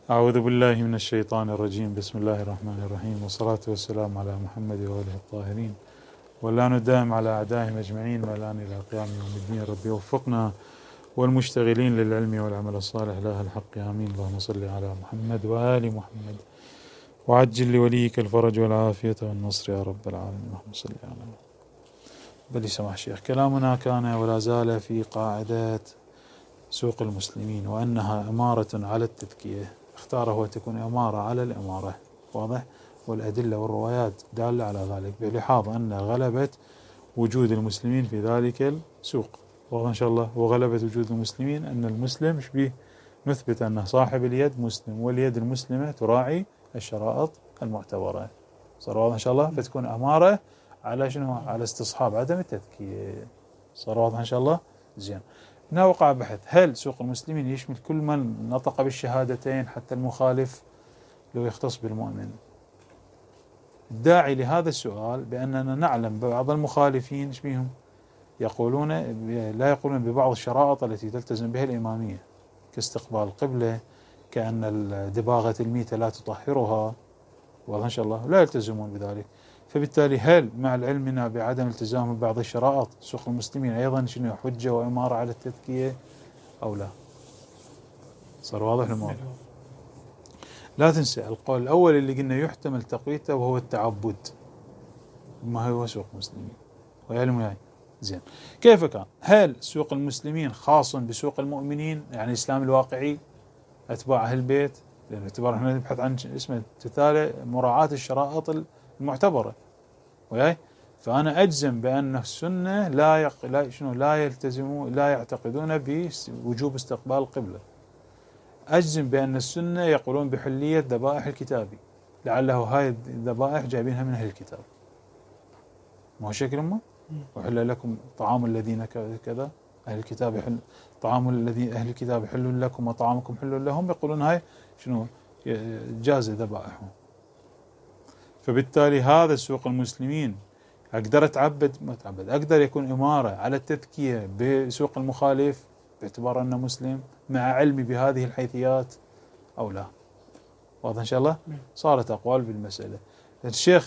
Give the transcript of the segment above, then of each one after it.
أعوذ بالله من الشيطان الرجيم. بسم الله الرحمن الرحيم، والصلاة والسلام على محمد وآله الطاهرين، ولا ندام على أعدائهم أجمعين والآن إلى قيام يوم الدين. ربي وفقنا والمشتغلين للعلم والعمل الصالح له الحق آمين. اللهم صل على محمد وآل محمد وعجل لوليك الفرج والعافية والنصر يا رب العالمين. اللهم صل على محمد. بل سماح الشيخ، كلامنا كان ولا زال في قاعدة سوق المسلمين، وأنها أمارة على التذكية، اختار هو تكون أمارة على الإمارة، واضح، والأدلة والروايات دالة على ذلك، بلحاظ أن غلبة وجود المسلمين في ذلك السوق، واضح إن شاء الله. وغلبة وجود المسلمين أن المسلم شبيه، نثبت أن صاحب اليد مسلم، واليد المسلمة تراعي الشرائط المعتبرة. صار واضح إن شاء الله، فتكون أمارة على شنو؟ على استصحاب عدم التذكية. صار واضح إن شاء الله. زين، هنا وقع بحث: هل سوق المسلمين يشمل كل من نطق بالشهادتين حتى المخالف لو يختص بالمؤمن؟ الداعي لهذا السؤال بأننا نعلم بعض المخالفين ايش بيهم؟ يقولون لا يقولون ببعض الشرائط التي تلتزم بها الإمامية، كاستقبال القبلة، كأن دباغة الميتة لا تطهرها، واضح إن شاء الله، لا يلتزمون بذلك. فبالتالي هل مع علمنا بعدم التزام ببعض الشرائط سوق المسلمين أيضا شنو حجة وإمارة على التذكية أو لا؟ صار واضح الموضوع. لا تنسى القول الأول اللي قلنا يحتمل تقويته وهو التعبد، ما هو سوق مسلمين ويعلم يعني. زين، كيف كان؟ هل سوق المسلمين خاص بسوق المؤمنين، يعني الإسلام الواقعي أتباع أهل البيت؟ لأن اعتبار احنا نبحث عن اسمه تتالي مراعاة الشرائط المعتبرة، وياي. فأنا أجزم بأن السنة لا يلتزمون، لا يعتقدون بوجوب استقبال القبلة. أجزم بأن السنة يقولون بحلية ذبائح الكتابي، لعله هاي الذبائح جايبينها من أهل الكتاب، ما هو شكل ما وحل لكم طعام الذين كذا أهل الكتاب يحل، طعام الذي أهل الكتاب حل لكم وطعامكم حل لهم، يقولون هاي شنو؟ جاز ذبائحهم. فبالتالي هذا سوق المسلمين أقدر أتعبد ما أتعبد، أقدر يكون إمارة على التذكية بسوق المخالف باعتبار أنه مسلم مع علمي بهذه الحيثيات أو لا؟ واضح إن شاء الله. صارت أقوال بالمسألة. الشيخ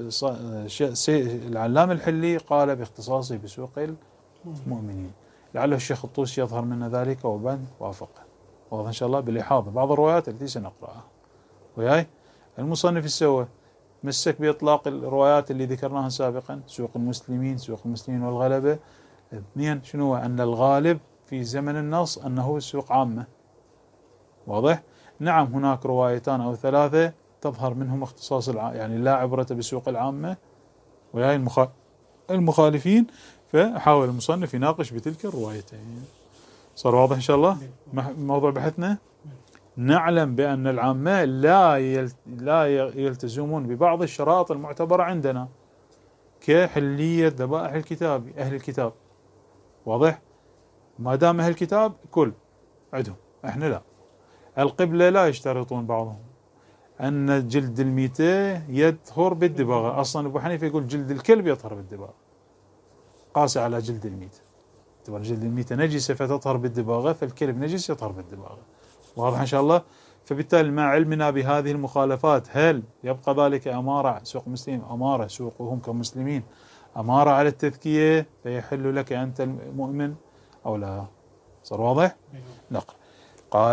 العلامة الحلي قال باختصاصه بسوق المؤمنين، لعله الشيخ الطوسي يظهر من ذلك وبن وافقه، واضح إن شاء الله، بالإحاطة بعض الروايات التي سنقرأها. وياي المصنف السوى مسك بإطلاق الروايات اللي ذكرناها سابقا، سوق المسلمين، سوق المسلمين والغلبة. اثنين، شنو؟ أن الغالب في زمن النص أنه سوق عامة، واضح. نعم هناك روايتان أو ثلاثة تظهر منهم اختصاص يعني لا عبرة بسوق العامة وياي المخالفين، فحاول المصنف يناقش بتلك الروايتين. صار واضح إن شاء الله موضوع بحثنا. نعلم بأن العامة لا يلتزمون ببعض الشرائط المعتبرة عندنا، كحلية ذبائح الكتاب أهل الكتاب، واضح. ما دام أهل الكتاب كل عندهم، احنا لا. القبلة لا يشترطون بعضهم، أن جلد الميتة يطهر بالدباغة، أصلا أبو حنيفة يقول جلد الكلب يطهر بالدباغة، قاس على جلد الميتة، اعتبر جلد الميتة نجسة فتطهر بالدباغة، فالكلب نجس يطهر بالدباغة، واضح إن شاء الله. فبالتالي مع علمنا بهذه المخالفات هل يبقى ذلك أمارة سوق مسلم، أمارة سوقهم كمسلمين، أمارة على التذكية فيحل لك أنت المؤمن أو لا؟ صار واضح؟ نقل. قال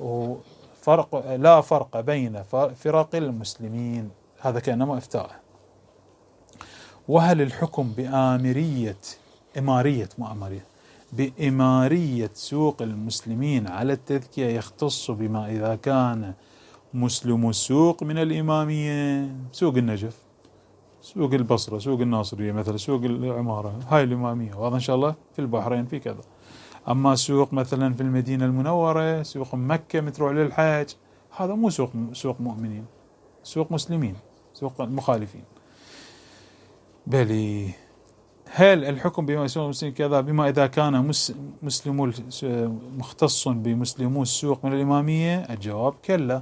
لا فرق بين فرق المسلمين، هذا كأنما إفتاء. وهل الحكم بإمارية سوق المسلمين على التذكية يختص بما إذا كان مسلم السوق من الإمامية، سوق النجف، سوق البصرة، سوق الناصرية مثلا، سوق العمارة، هاي الإمامية، واضح إن شاء الله، في البحرين في كذا. أما سوق مثلا في المدينة المنورة، سوق مكة متروح للحج، هذا مو سوق مؤمنين، سوق مسلمين، سوق مخالفين. بلي هل الحكم بما يسمى المسلمين كذا بما إذا كان مسلم مختص بمسلمو السوق من الإمامية؟ الجواب كلا.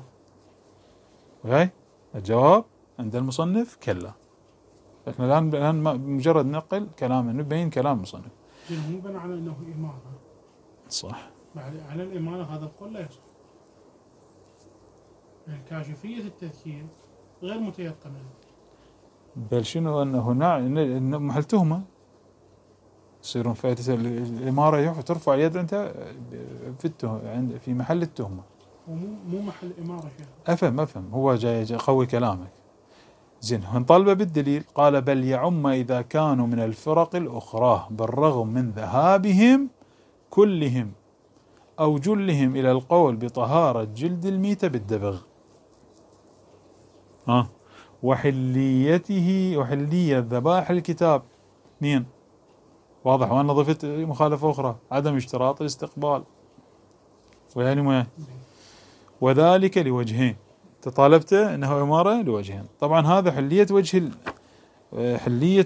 الجواب عند المصنف كلا. احنا الآن مجرد نقل كلامه، نبين كلام المصنف. مو بنى على أنه إمارة، صح، على الإمارة هذا القول لا يصح. كاشفية التذكير غير متيقنة. بل شنو أنه إن محل تهمة يصيرون فائدة الإمارة ترفع اليد أنت في محل التهمة. ومو محل إمارة شيخ. أفهم هو جاي قوي كلامك. زين نطالبه بالدليل. قال بل يعم إذا كانوا من الفرق الأخرى بالرغم من ذهابهم كلهم أو جلهم إلى القول بطهارة جلد الميتة بالدبغ وحلية ذبائح الكتاب. 2 واضح. وأنا ضفت مخالفة أخرى عدم اشتراط الاستقبال وذلك لوجهين. تطالبته أنه إمارة لوجهين. طبعا هذا حلية وجه حلية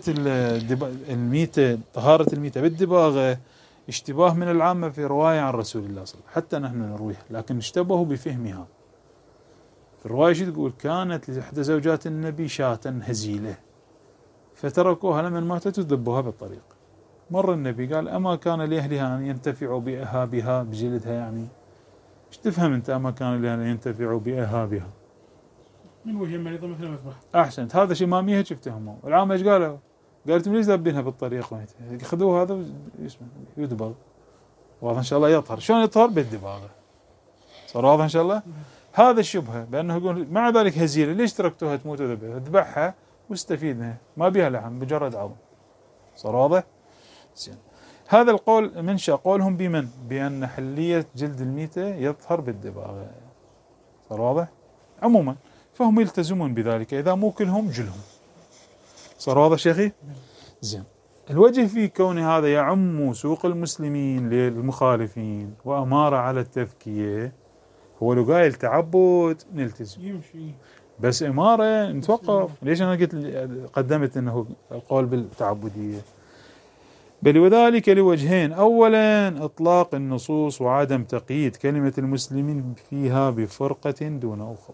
الميتة طهارة الميتة بالدباغة اشتباه من العامة في رواية عن رسول الله صلى الله عليه وسلم حتى نحن نرويها لكن اشتبهوا بفهمها. في الرواية شو تقول؟ كانت لإحدى زوجات النبي شاة هزيلة فتركوها لمن ماتت وذبوها بالطريق. مر النبي قال أما كان لأهلها أن ينتفعوا بإهابها بجلدها؟ يعني ايش تفهم انت أما كان لأهلها أن ينتفعوا بإهابها؟ من وجه مريضة مثل مذبح. أحسنت. هذا شيء ماميها شفتهم. العامة ايش قالوا؟ قالت ليش ذابينها بالطريق؟ خذوه هذا يدبغ. واضح إن شاء الله يطهر. شلون يطهر؟ بالدباغة. صار واضح إن شاء الله. هذا الشبهة بأنه يقول مع ذلك هزيلة ليش تركتوها تموت وذبحها؟ اذبحها واستفيد منها ما بيها لحم مجرد عظم. صار واضح؟ زين. هذا القول منشأ قولهم بمن؟ بأن حلية جلد الميتة يطهر بالدباغة. صار واضح؟ عموما فهم يلتزمون بذلك إذا مو كلهم جلهم. صار واضح شيخي؟ زين. الوجه في كون هذا يعم سوق المسلمين للمخالفين وأمارة على التذكية هو لو قايل تعبد نلتزم يمشي بس إمارة نتوقف. ليش أنا قدمت أنه القول بالتعبدية؟ بل وذلك لوجهين. أولا إطلاق النصوص وعدم تقييد كلمة المسلمين فيها بفرقة دون أخرى.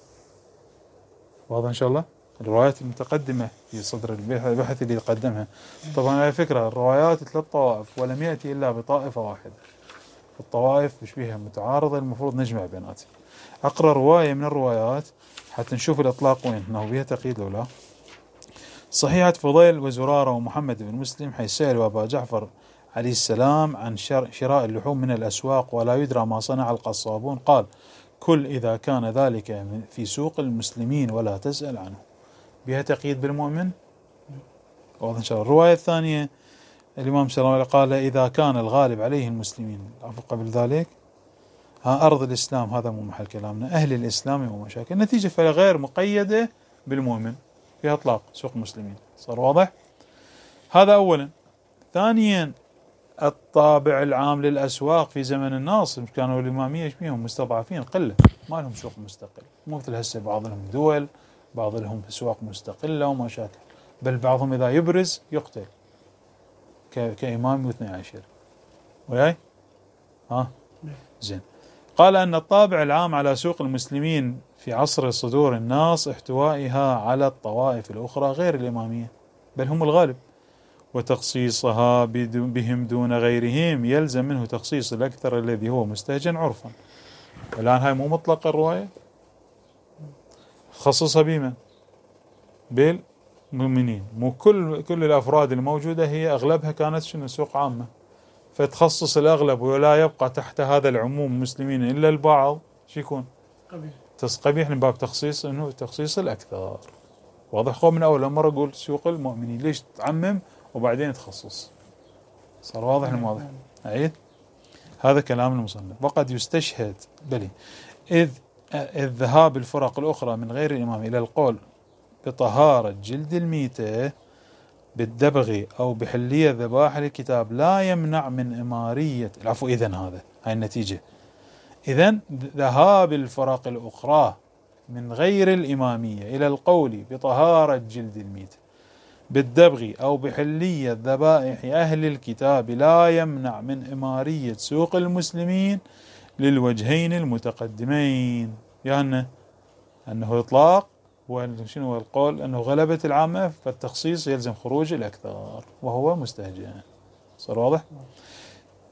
واضح إن شاء الله. الروايات المتقدمة في صدر البحث اللي قدمها طبعا على فكرة الروايات 3 طوائف ولم يأتي إلا بطائفة واحدة. الطوائف مش بيها متعارضة المفروض نجمع بيناتها. أقرأ رواية من الروايات حتى نشوف الإطلاق وين أنه بيها تقييد لو لا. صحيحة فضيل وزرارة ومحمد بن مسلم حيث سألوا أبا جعفر عليه السلام عن شراء اللحوم من الأسواق ولا يدرى ما صنع القصابون قال كل إذا كان ذلك في سوق المسلمين ولا تسأل عنه. بها تقييد بالمؤمن. واضح إن شاء الله. الرواية الثانية الإمام صلى الله عليه وسلم قال إذا كان الغالب عليه المسلمين قبل ذلك أرض الإسلام هذا مو محل كلامنا أهل الإسلام ومشاكل النتيجة فغير مقيدة بالمؤمن فيها إطلاق سوق المسلمين. صار واضح. هذا أولا. ثانيا الطابع العام للأسواق في زمن الناصر كانوا الإمامية فيهم مستضعفين قلة ما لهم سوق مستقل مو مثل هسه بعض لهم دول بعض لهم أسواق مستقلة ومشاكل بل بعضهم إذا يبرز يقتل كإمام 12 وياي زين. قال أن الطابع العام على سوق المسلمين في عصر صدور الناس احتوائها على الطوائف الأخرى غير الإمامية بل هم الغالب وتخصيصها بهم دون غيرهم يلزم منه تخصيص الأكثر الذي هو مستهجن عرفا. الآن هاي مو مطلق الرواية خصصها بمن؟ بالمؤمنين. مو كل الأفراد الموجودة هي أغلبها كانت شنو سوق عامة فتخصص الأغلب ولا يبقى تحت هذا العموم مسلمين إلا البعض شو يكون؟ قبيح من باب تخصيص إنه تخصيص الأكثر. واضح. خو من أول مرة أقول سوق المؤمنين ليش تعمم وبعدين تخصص. صار واضح المواضح. أعيد هذا كلام المصنف. وقد يستشهد بلي إذ ذهاب الفرق الأخرى من غير الإمام إلى القول بطهارة جلد الميتة بالدبغ أو بحلية ذبائح الكتاب لا يمنع من إمارية العفو. إذن هاي النتيجة. إذن ذهاب الفرق الأخرى من غير الإمامية إلى القول بطهارة جلد الميتة بالدبغ أو بحلية ذبائح أهل الكتاب لا يمنع من إمارية سوق المسلمين للوجهين المتقدمين يعني أنه إطلاق وشنو القول أنه غلبة العامة فالتخصيص يلزم خروج الأكثر وهو مستهجن. صار واضح.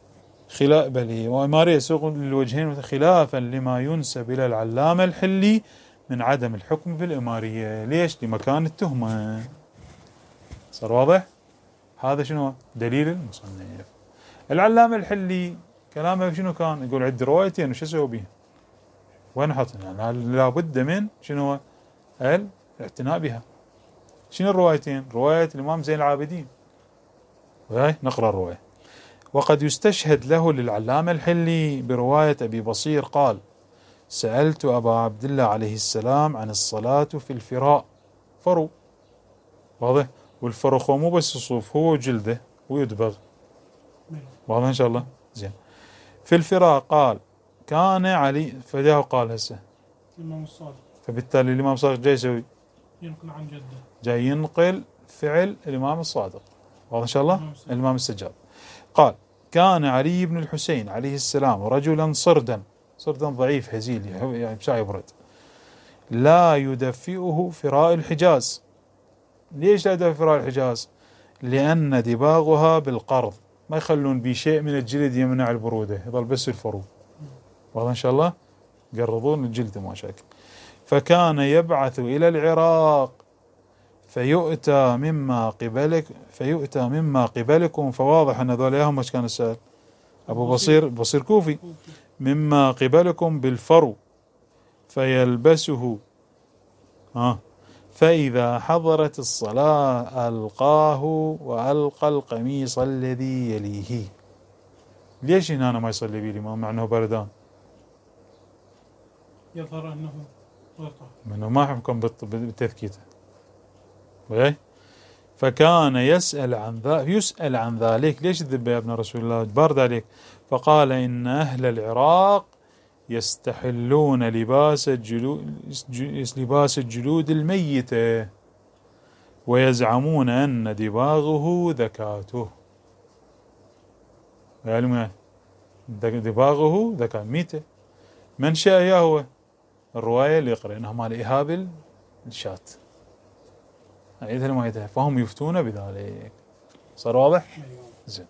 بل وإمارية سوق للوجهين خلافا لما ينسب إلى العلامة الحلي من عدم الحكم بالإمارية. ليش؟ لمكان التهمة. صار واضح؟ هذا شنو دليل المصنف. العلامة الحلي كلامه شنو كان؟ يقول عندي روايتين وش اسوي بيها؟ وين احط؟ يعني لابد من شنو الاعتناء بها. شنو الروايتين؟ رواية الإمام زين العابدين، وهي نقرأ الرواية. وقد يستشهد له للعلامة الحلي برواية أبي بصير قال: سألت أبا عبد الله عليه السلام عن الصلاة في الفراء. فرو، واضح؟ والفرخ هو مو بس الصوف، هو جلده ويدبغ، واضح إن شاء الله؟ زين. في الفراء قال: كان علي، فجاه قال هسه الإمام الصادق، فبالتالي الإمام الصادق جاي يسوي؟ ينقل عن جده، جاي ينقل فعل الإمام الصادق، واضح إن شاء الله؟ الإمام السجاد قال: كان علي بن الحسين عليه السلام رجلا صردا ضعيف هزيل، يعني بساعة يبرد، لا يدفئه فراء الحجاز. ليش لا يدفئ فراء الحجاز؟ لأن دباغها بالقرض، ما يخلون بشيء من الجلد يمنع البرودة، يظل بس الفرو، واضح إن شاء الله؟ يقرضون الجلد ما شاكل. فكان يبعث إلى العراق فيؤتى مما قبلكم، فواضح أن ذول ياهم ايش كان السؤال؟ أبو بصير كوفي. مما قبلكم بالفرو فيلبسه، فإذا حضرت الصلاة ألقاه وألقى القميص الذي يليه. ليش هنا ما يصلي به الإمام مع أنه بردان؟ يظهر أنه غلطة، منه ما حكم بالتثكيته. فكان يسأل عن ذلك. ليش الذب يا ابن رسول الله بارد عليك؟ فقال: إن أهل العراق يستحلون لباس الجلود الميتة ويزعمون أن دباغه ذكاته. يعني دباغه ذكاء ميتة. من شاء يا هو الرواية اللي يقرأ إنها مال إيهاب الشات، أعيدها لما يدها، فهم يفتون بذلك. صار واضح؟ زين.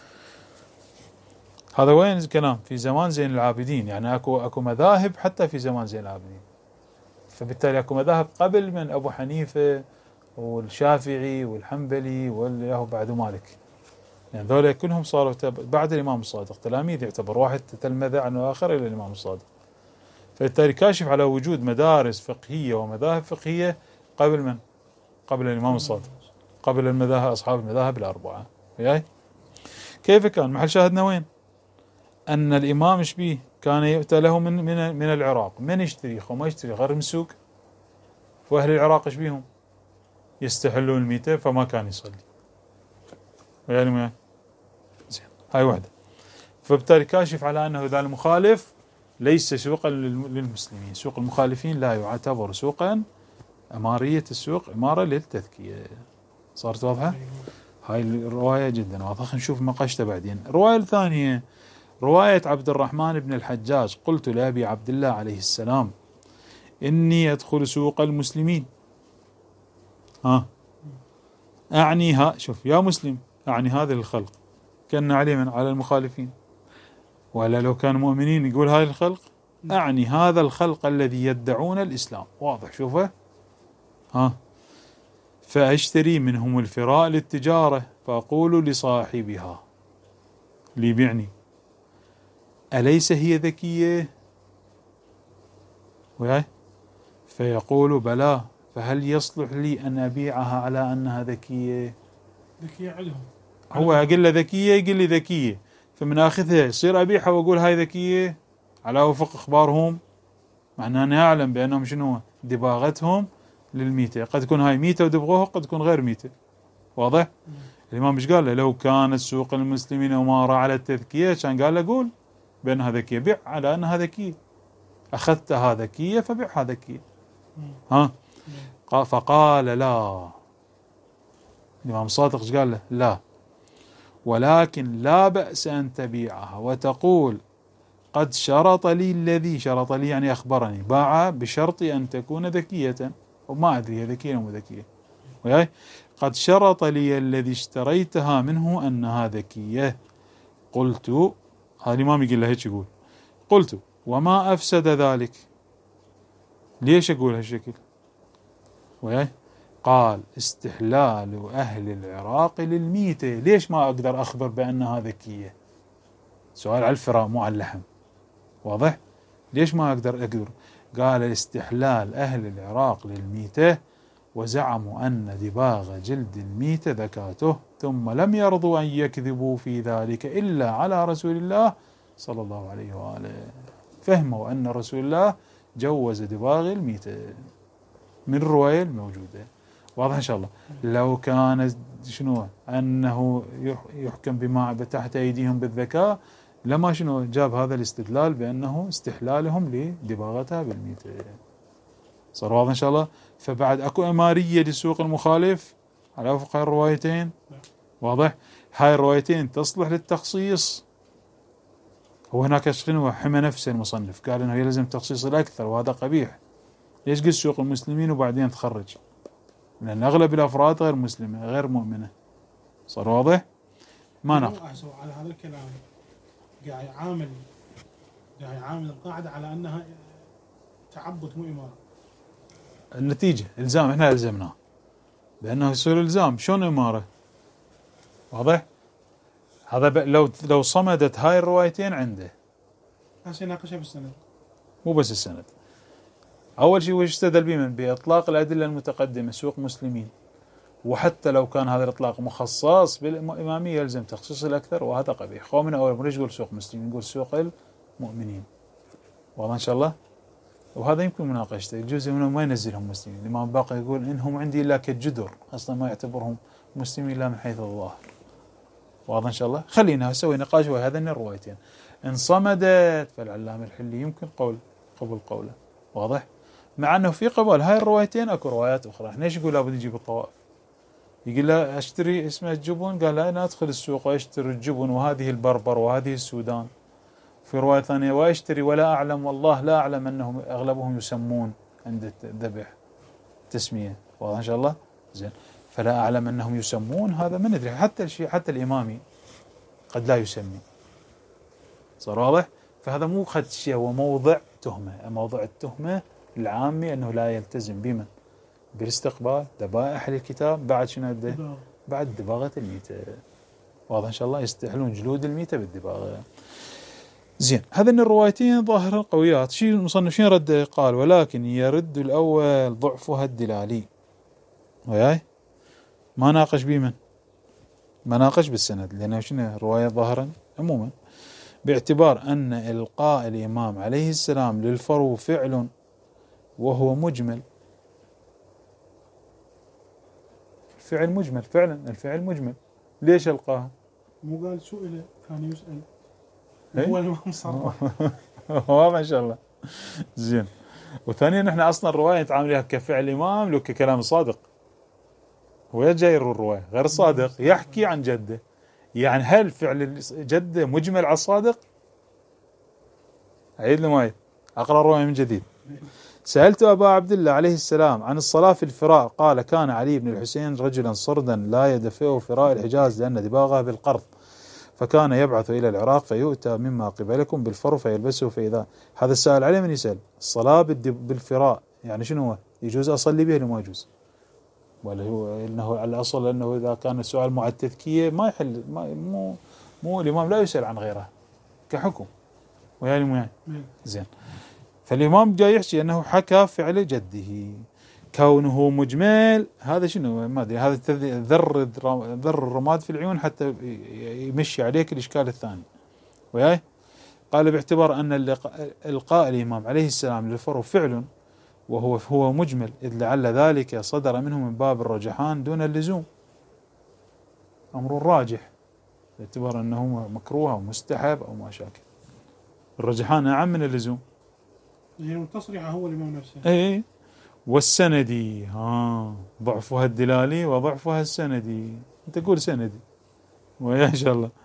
هذا وين الكلام؟ في زمان زين العابدين، يعني اكو مذاهب حتى في زمان زين العابدين، فبالتالي اكو مذاهب قبل من ابو حنيفه والشافعي والحنبلي والياهو بعد مالك، يعني ذولا كلهم صاروا بعد الامام الصادق تلاميذ، يعتبر واحد تلمذ عنه اخر الى الامام الصادق. فبالتالي كاشف على وجود مدارس فقهيه ومذاهب فقهيه قبل من؟ قبل الامام الصادق، قبل المذاهب اصحاب المذاهب الاربعه. وياي؟ كيف كان؟ محل شاهدنا وين؟ أن الإمام شبيه كان يؤتى له من العراق. من يشتري؟ وما يشتري غير من السوق. وأهل العراق شبيهم؟ يستحلون الميتة، فما كان يصلي. يعني زين، هاي واحدة. فبالتالي كاشف على أنه ذا المخالف ليس سوقا للمسلمين. سوق المخالفين لا يعتبر سوقا، أمارية السوق إمارة للتذكية. صارت واضحة؟ هاي الرواية جدا واضحة. نشوف نقاشته بعدين. الرواية الثانية رواية عبد الرحمن بن الحجاج: قلت لأبي عبد الله عليه السلام: إني أدخل سوق المسلمين، أعني شوف يا مسلم، أعني هذا الخلق، كان عليه من على المخالفين، ولا لو كان مؤمنين يقول هاي الخلق، أعني هذا الخلق الذي يدعون الإسلام. واضح؟ شوفه. فأشتري منهم الفراء للتجارة، فأقول لصاحبها اللي بيعني: أليس هي ذكية؟ وياي؟ فيقول: بلى، فهل يصلح لي أن أبيعها على أنها ذكية؟ ذكية عندهم. هو أقول له ذكية، يقول لي ذكية، فمن آخذها يصير أبيعها وأقول هاي ذكية على وفق إخبارهم، معناه أنا أعلم بأنهم شنو دباغتهم للميتة. قد تكون هاي ميتة ودبغوها، قد تكون غير ميتة. واضح؟ الإمام مش قال له لو كانت سوق المسلمين أمارة على التذكية، كان قال له قول بأنها ذكية، بيع على أنها ذكية، أخذتها ذكية فبيعها ذكية. فقال: لا. الإمام الصادق قال له: لا، ولكن لا بأس أن تبيعها وتقول: قد شرط لي الذي شرط لي، يعني أخبرني، باع بشرط أن تكون ذكية، وما أدري هي ذكية أو مو ذكية. وياي؟ قد شرط لي الذي اشتريتها منه أنها ذكية. قلت: هذا الإمام يقول له هيك يقول. قلت وما أفسد ذلك؟ ليش أقول هالشكل؟ وياي؟ قال استحلال أهل العراق للميتة. ليش ما أقدر أخبر بأنها ذكية؟ سؤال على الفراء مو على اللحم، واضح؟ ليش ما أقدر؟ قال استحلال أهل العراق للميتة، وزعموا أن دباغ جلد الميتة ذكاته، ثم لم يرضوا أن يكذبوا في ذلك إلا على رسول الله صلى الله عليه وآله. فهموا أن رسول الله جوز دباغ الميتة من الرواية الموجودة. واضح إن شاء الله. لو كان شنو أنه يحكم بما تحت أيديهم بالذكاء لما شنو جاب هذا الاستدلال بأنه استحلالهم لدباغتها بالميتة. صار واضح إن شاء الله. فبعد أكو أمارية للسوق المخالف على وفق هاي الروايتين. واضح. هاي الروايتين تصلح للتخصيص. هو هناك شنو حمى نفسه المصنف، قال إنه يلزم تخصيص الأكثر وهذا قبيح. ليش قل سوق المسلمين وبعدين تخرج؟ لأن أغلب الأفراد غير مسلمة غير مؤمنة. صار واضح؟ ما نقل على هذا الكلام قاعد يعامل القاعدة على أنها تعبد مو إمارة. النتيجة إلزام، إحنا ألزمناه بأنه يصير إلزام. شلون إمارة؟ واضح؟ هذا لو صمدت هاي الروايتين عنده. هسه يناقشها بالسند، مو بس السند. أول شيء وش استدل بمن؟ بإطلاق الأدلة المتقدمة سوق مسلمين، وحتى لو كان هذا الإطلاق مخصص بالإمامية يلزم تخصيص الأكثر وهذا قبيح. قومنا أول ليش يقول سوق مسلمين؟ يقول سوق المؤمنين. واضح إن شاء الله. وهذا يمكن مناقشته. الجزء منهم ما ينزلهم مسلمين. الإمام باقر يقول إنهم عندي إلا كالجدر، أصلا ما يعتبرهم مسلمين إلا من حيث الظاهر. واضح إن شاء الله. خلينا نسوي نقاش وهذين الروايتين إن صمدت فالعلامة الحلي يمكن قبول قوله. واضح. مع أنه في قبول هاي الروايتين أكو روايات أخرى. إحنا إيش يقول لابد يجيب الطوائف؟ يقول له أشتري اسمه الجبن، قال لا أنا أدخل السوق وأشتري الجبن وهذه البربر وهذه السودان. في رواية ثانية وأشتري ولا أعلم، والله لا أعلم أنهم أغلبهم يسمون عند الذبح تسمية. واضح إن شاء الله. زين. فلا أعلم أنهم يسمون، هذا ما ندري. حتى الإمامي قد لا يسمي. صار واضح. فهذا مو خدشة، هو موضع تهمة. موضع التهمة العامي أنه لا يلتزم بمن؟ بالاستقبال ذبائح الكتاب بعد شنو بعد دباغة الميتة. واضح إن شاء الله. يستحلون جلود الميتة بالدباغة. زين. هذين الروايتين ظاهرا قويات. شيء المصنف شين رد؟ قال ولكن يرد الأول ضعفها الدلالي. وياي ما ناقش بمن؟ ما ناقش بالسند، لأنه شنو رواية ظاهرا عموما، باعتبار أن إلقاء الإمام عليه السلام للفرو فعل وهو مجمل. الفعل مجمل فعلا. الفعل مجمل. ليش ألقاها؟ مو قال سئل كان يسأل. إيه؟ هو الإمام صرح. واضح إن شاء الله. زين. وثانيا نحن أصلا الرواية نتعاملها كفعل إمام لو ككلام صادق. هو جاي الرواية غير صادق يحكي عن جده. يعني هل فعل جده مجمل على الصادق؟ عيد لما أقرأ الرواية من جديد. سألت أبا عبد الله عليه السلام عن الصلاة في الفراء، قال كان علي بن الحسين رجلا صردا لا يدفئه فراء الحجاز لأن دباغه بالقرض، فكان يبعث إلى العراق فيؤتى مما قبلكم بالفر فيلبسه. فإذا هذا السائل عليه من يسأل الصلاة بالفراء يعني شنو هو؟ يجوز أصلي به ولا ما يجوز؟ ولا هو إنه على الأصل أنه إذا كان السؤال مع التذكية ما يحل، مو الإمام لا يسأل عن غيره كحكم. ويعني مو يعني زين. فالإمام جاي يحكي أنه حكى فعل جده كونه مجمل. هذا شنو ما أدري، هذا ذر الرماد في العيون حتى يمشي عليك الإشكال الثاني. وياي قال باعتبار أن إلقاء الإمام عليه السلام للفرو فعل وهو مجمل، إذ لعل ذلك صدر منه من باب الرجحان دون اللزوم، أمر راجح باعتبار أنه مكروه أو مستحب أو ما شاكل. الرجحان أعم من اللزوم. يعني التصريح هو الإمام نفسه. اي. والسندي ضعفها الدلالي وضعفها السندي. انت تقول سندي ويا ان شاء الله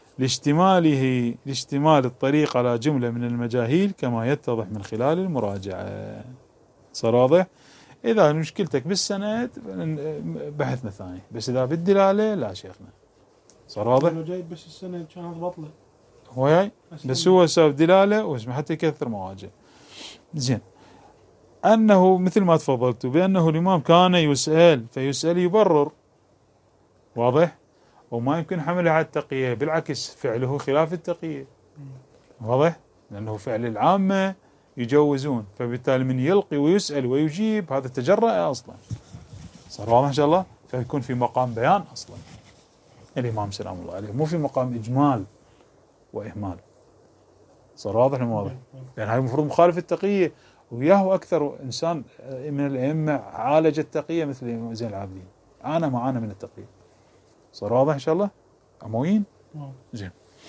لاشتمال الطريق على جملة من المجاهيل كما يتضح من خلال المراجعة. صار واضح. إذا مشكلتك بالسند بحثنا ثاني، بس إذا بالدلالة لا شيخنا. صار واضح. لو جايب بس السند كانت بطلة. وياي بس هو سبب دلاله واسمه حتى يكثر مواجه. زين انه مثل ما تفضلت بانه الامام كان يسأل فيسأل يبرر، واضح، وما يمكن حمله على التقية، بالعكس فعله خلاف التقية، واضح، لانه فعل العامة يجوزون، فبالتالي من يلقي ويسأل ويجيب هذا تجرأ اصلا، صار واضح ان شاء الله، فيكون في مقام بيان اصلا الامام سلام الله عليه، مو في مقام اجمال واهمال. صار واضح المواضح، لان هاي المفروض مخالف التقية، وياهو اكثر انسان من الائمه عالج التقية مثل زين العابدين، معانا من التقية. صار واضح ان شاء الله امويين. زين.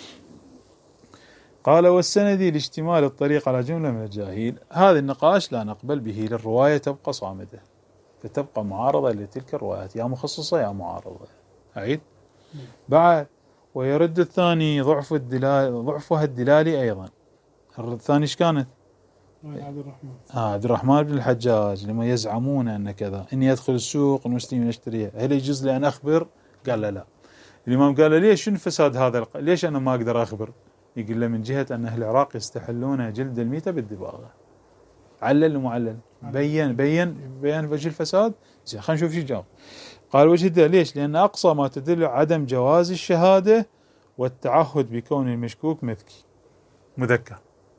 قال والسندي لاشتمال الطريق على جملة من الجاهيل، هذا النقاش لا نقبل به، للرواية تبقى صامدة، فتبقى معارضة لتلك الروايات، يا مخصصة يا معارضة. أعيد بعد. ويرد الثاني ضعفها الدلالي أيضا. الثاني ايش كانت؟ عبد الرحمن بن الحجاج، لما يزعمون أن كذا إني أدخل السوق المسلمين أشتريها، هل يجوز لي أن أخبر؟ قال لا. الإمام قال له ليش، شنو فساد هذا ليش أنا ما أقدر أخبر؟ يقول له من جهة أن أهل العراق يستحلون جلد الميتة بالدباغة. علل ومعلل، بيان وجه الفساد. زين خلينا نشوف شو جاوب. قال وجه الدليل ليش؟ لأن أقصى ما تدل عدم جواز الشهادة والتعهد بكون المشكوك مذكى.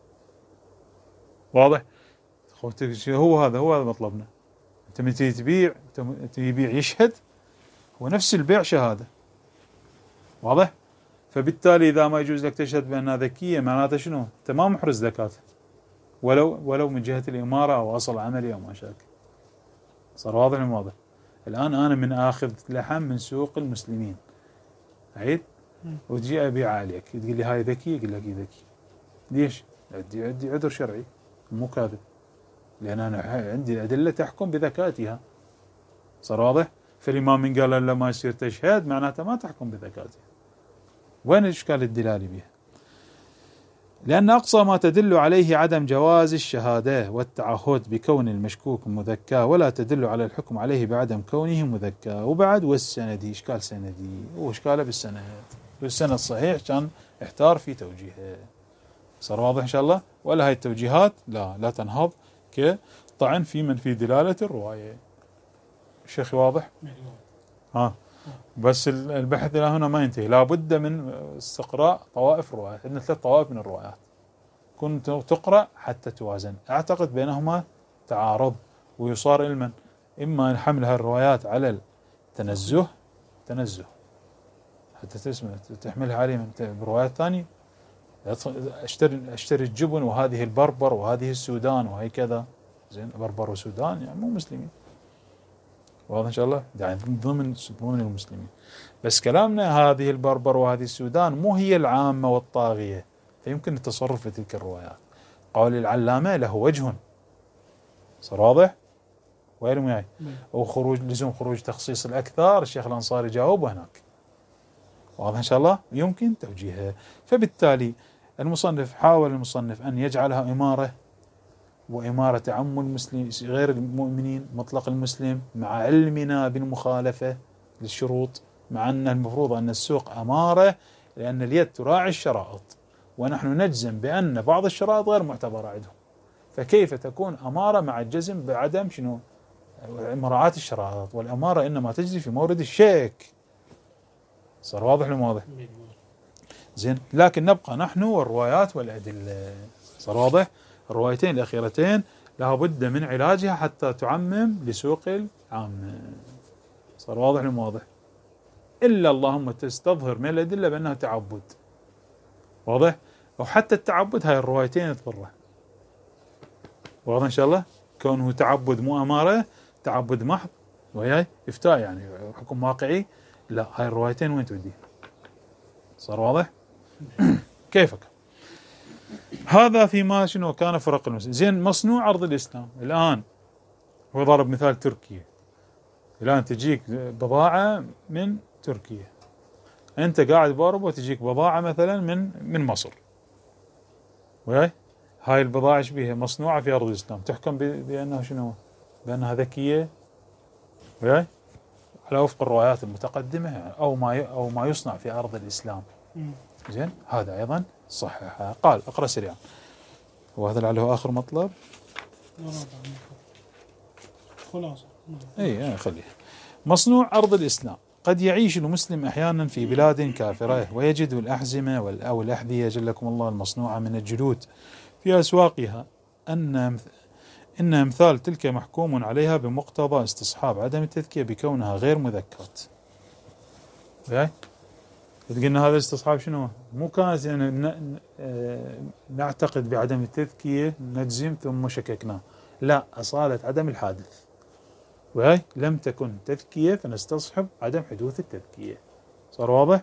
واضح؟ هو هذا مطلبنا. أنت من تبيع يشهد، هو نفس البيع شهادة. واضح؟ فبالتالي إذا ما يجوز لك تشهد بأنها ذكية، معناته شنو؟ أنت ما محرز زكاة، ولو من جهة الإمارة أو أصل عملي أو ما شاكل. صار واضح المواضح. الآن أنا من آخذ لحم من سوق المسلمين، عيد، وتجي أبيع عليك، تقول لي هاي ذكية، أقول لك هي ذكية. ليش؟ عندي عذر شرعي، مو كاذب، لأن أنا عندي أدلة تحكم بذكاتها. صار واضح؟ فالإمام من قال لا ما يصير تشهد، معناته ما تحكم بذكاتها. وين الإشكال الدلالي بها؟ لأن أقصى ما تدل عليه عدم جواز الشهادة والتعهد بكون المشكوك مذكى، ولا تدل على الحكم عليه بعدم كونه مذكى. وبعد والسندي، إشكال سندي، وإشكاله بالسند، والسند صحيح كان احتار في توجيهه. صار واضح إن شاء الله؟ ولا هاي التوجيهات لا تنهض كطعن في من في دلالة الرواية. الشيخ واضح؟ بس البحث إلى هنا ما ينتهي، لابد من استقراء طوائف الروايات. عندنا 3 طوائف من الروايات كنت تقرأ حتى توازن. أعتقد بينهما تعارض، ويصار علما إما حمل هالروايات على التنزه حتى تحملها عليه بروايات ثانية، اشتري الجبن وهذه البربر وهذه السودان وهي كذا. زين، بربر وسودان يعني مو مسلمين، واضح إن شاء الله، يعني ضمن المسلمين. بس كلامنا هذه البربر وهذه السودان مو هي العامة والطاغية، فيمكن التصرف في تلك الروايات. قول العلامة له وجه. صار واضح؟ وين وياي؟ لزوم خروج تخصيص الأكثر، الشيخ الأنصاري جاوب هناك. واضح إن شاء الله؟ يمكن توجيهها. فبالتالي حاول المصنف أن يجعلها إمارة، وإمارة عم المسلم غير المؤمنين مطلق المسلم، مع علمنا بالمخالفة للشروط، مع أن المفروض أن السوق أمارة، لأن اليد تراعي الشرائط، ونحن نجزم بأن بعض الشرائط غير معتبرة عندهم، فكيف تكون أمارة مع الجزم بعدم مراعاة الشرائط؟ والأمارة إنما تجري في مورد الشيك. صار واضح المواضح؟ زين، لكن نبقى نحن والروايات والأدلة. صار واضح؟ الروايتين الأخيرتين لها بد من علاجها حتى تعمم لسوق العامة. صار واضح المواضح؟ إلا اللهم تستظهر من الأدلة بأنها تعبد. واضح؟ وحتى التعبد هاي الروايتين تضره. واضح إن شاء الله؟ كونه تعبد مو أمارة، تعبد محض وياي إفتاء يعني حكم واقعي، لا، هاي الروايتين وين تودي؟ صار واضح؟ كيفك؟ هذا فيما شنو كان فرق المسلمين. زين، مصنوع عرض الإسلام الآن، هو ضرب مثال تركيا. الآن تجيك بضاعة من تركيا، أنت قاعد بأوروبا وتجيك بضاعة مثلا من مصر، وياي هاي البضاعة ايش بيها؟ مصنوعة في أرض الإسلام، تحكم بأنها شنو؟ بأنها ذكية، وياي على وفق الروايات المتقدمة، أو ما يصنع في أرض الإسلام. زين، هذا أيضا صححها. قال اقرأ سريعا. وهذا لعله آخر مطلب. خلاصة. اي خليها. مصنوع أرض الإسلام. قد يعيش المسلم أحيانا في بلاد كافرة ويجد الأحزمة أو الأحذية جلكم الله المصنوعة من الجلود في أسواقها إن أمثال تلك محكوم عليها بمقتضى استصحاب عدم التذكية بكونها غير مذكرة. قلنا هذا الاستصحاب شنو؟ مو كانت يعني نعتقد بعدم التذكية نجزم ثم شككنا، لا، أصالة عدم الحادث، وهي لم تكن تذكية فنستصحب عدم حدوث التذكية. صار واضح؟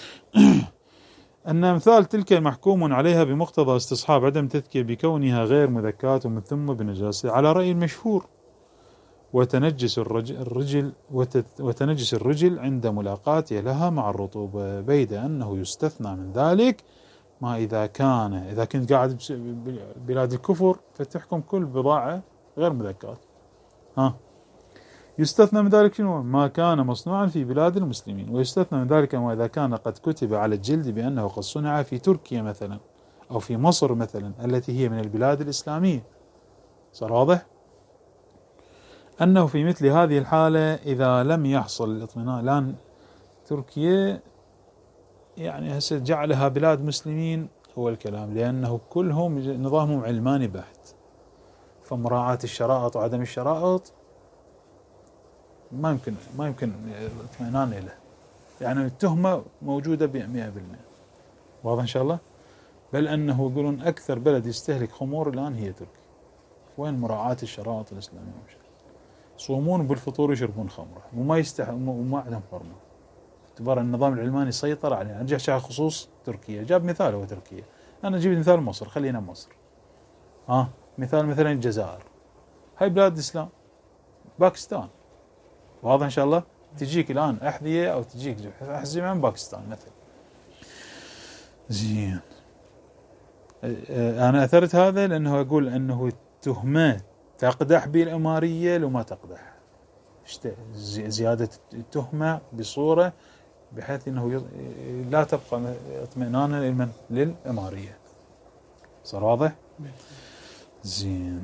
أن أمثال تلك محكوم عليها بمقتضى استصحاب عدم تذكية بكونها غير مذكاة ومن ثم بنجاسة على رأي المشهور، وتنجس الرجل عند ملاقاتها لها مع الرطوبة، بيد أنه يستثنى من ذلك ما إذا كنت قاعد بلاد الكفر فتحكم كل بضاعة غير مذكاة. يستثنى من ذلك شنو؟ ما كان مصنوعا في بلاد المسلمين، ويستثنى من ذلك ما إذا كان قد كتب على الجلد بأنه قد صنع في تركيا مثلا أو في مصر مثلا التي هي من البلاد الإسلامية. صار واضح؟ أنه في مثل هذه الحالة إذا لم يحصل الاطمئنان، الآن تركيا يعني هسه جعلها بلاد مسلمين هو الكلام، لأنه كلهم نظامهم علماني بحت، فمراعاة الشرائط وعدم الشرائط ما يمكن اطمئنان له، يعني التهمة موجودة ب100%. واضح إن شاء الله؟ بل أنه يقولون أكثر بلد يستهلك خمور الآن هي تركيا. وين مراعاة الشرائط الإسلامية؟ يصومون بالفطور يشربون خمرة وما عندهم حرمة، اعتبار النظام العلماني سيطر عليه. نرجع على خصوص تركيا، جاب مثال هو تركيا، أنا أجيب مثال مصر، خلينا مصر. مثال مثلا الجزائر، هاي بلاد الإسلام. باكستان، واضح إن شاء الله؟ تجيك الآن أحذية أو تجيك أحزمة من باكستان مثلا. زين، أنا أثرت هذا لأنه أقول أنه التهمات تقدح بالإمارية لو ما تقدح، زيادة التهمة بصورة بحيث أنه لا تبقى اطمئنانا للإمارية. صار واضح؟ زين.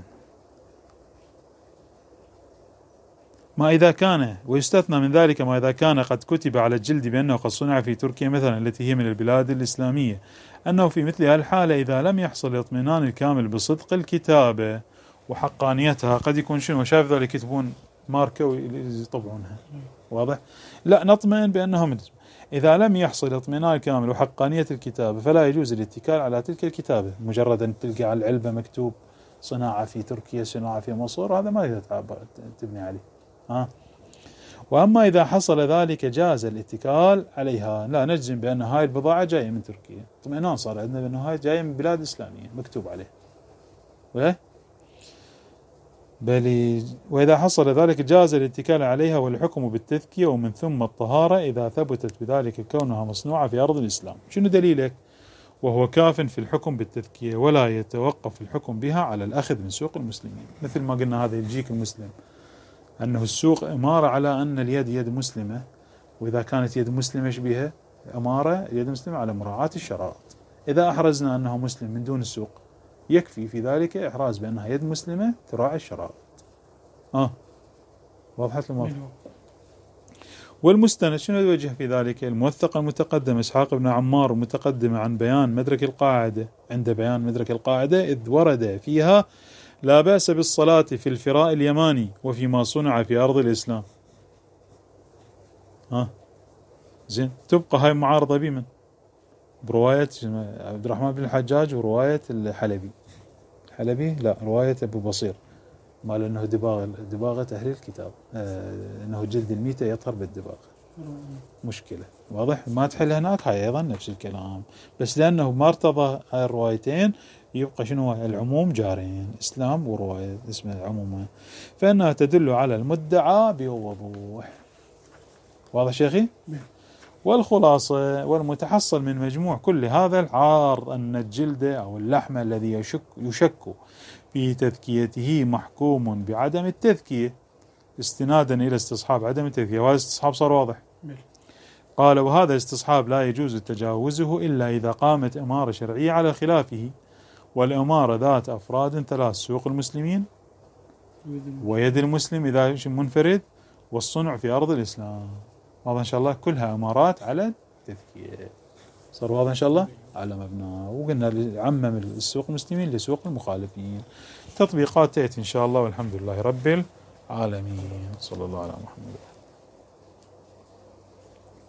ما إذا كان، ويستثنى من ذلك ما إذا كان قد كتب على الجلد بأنه قد صنع في تركيا مثلا التي هي من البلاد الإسلامية، أنه في مثل هالحالة إذا لم يحصل الاطمئنان الكامل بصدق الكتابة وحقانيتها، قد يكون شنو شايف ذلك يكتبون ماركة ويطبعونها، واضح؟ لا، نطمئن بأنهم إذا لم يحصل اطمئنان كامل وحقانية الكتابة فلا يجوز الاتكال على تلك الكتابة. مجرد أن تلقى على العلبة مكتوب صناعة في تركيا، صناعة في مصر، هذا ما تبني عليه. وأما إذا حصل ذلك جاز الاتكال عليها، لا نجزم بأن هاي البضاعة جاية من تركيا، اطمئنان صار عندنا بأن هاي جاية من بلاد إسلامية مكتوب عليه. وإذا حصل ذلك جاز الاتكال عليها والحكم بالتذكية ومن ثم الطهارة إذا ثبتت بذلك كونها مصنوعة في أرض الإسلام. شنو دليلك؟ وهو كاف في الحكم بالتذكية ولا يتوقف الحكم بها على الأخذ من سوق المسلمين. مثل ما قلنا هذا يجيك المسلم أنه السوق إمارة على أن اليد يد مسلمة، وإذا كانت يد مسلمة بها إمارة يد مسلمة على مراعاة الشرائط. إذا أحرزنا أنه مسلم من دون السوق يكفي في ذلك إحراز بأنها يد مسلمة تراعي الشرائط. وضحت الموضوع؟ والمستند شنو يوجه في ذلك؟ الموثق المتقدم إسحاق بن عمار متقدم عن بيان مدرك القاعدة، عند بيان مدرك القاعدة إذ ورد فيها لا بأس بالصلاة في الفراء اليماني وفيما صنع في أرض الإسلام. زين، تبقى هاي معارضة بمن؟ برواية عبد الرحمن بن الحجاج ورواية الحلبي. لا، رواية أبو بصير مال أنه دباغة أهل الكتاب، أنه جلد الميتة يطهر بالدباغة. مشكلة، واضح؟ ما تحل هناك، هاي أيضا نفس الكلام، بس لأنه ما ارتضى هاي الروايتين يبقى شنو العموم جارين، إسلام ورواية اسمها العموم، فإنها تدل على المدعى بوضوح. واضح شيخي؟ والخلاصة والمتحصل من مجموع كل هذا العار أن الجلد أو اللحم الذي يشك في تذكيته محكوم بعدم التذكية استنادا إلى استصحاب عدم التذكية، وهذا استصحاب صار واضح. قال وهذا الاستصحاب لا يجوز تجاوزه إلا إذا قامت إمارة شرعية على خلافه، والإمارة ذات أفراد ثلاث: سوق المسلمين، ويد المسلم إذا منفرد، والصنع في أرض الإسلام. هذا إن شاء الله كلها إمارات على التذكير. صار واضح إن شاء الله على مبنى. وقلنا عمم السوق المسلمين لسوق المخالفين. تطبيقات تأتي إن شاء الله، والحمد لله رب العالمين. صلى الله على محمد.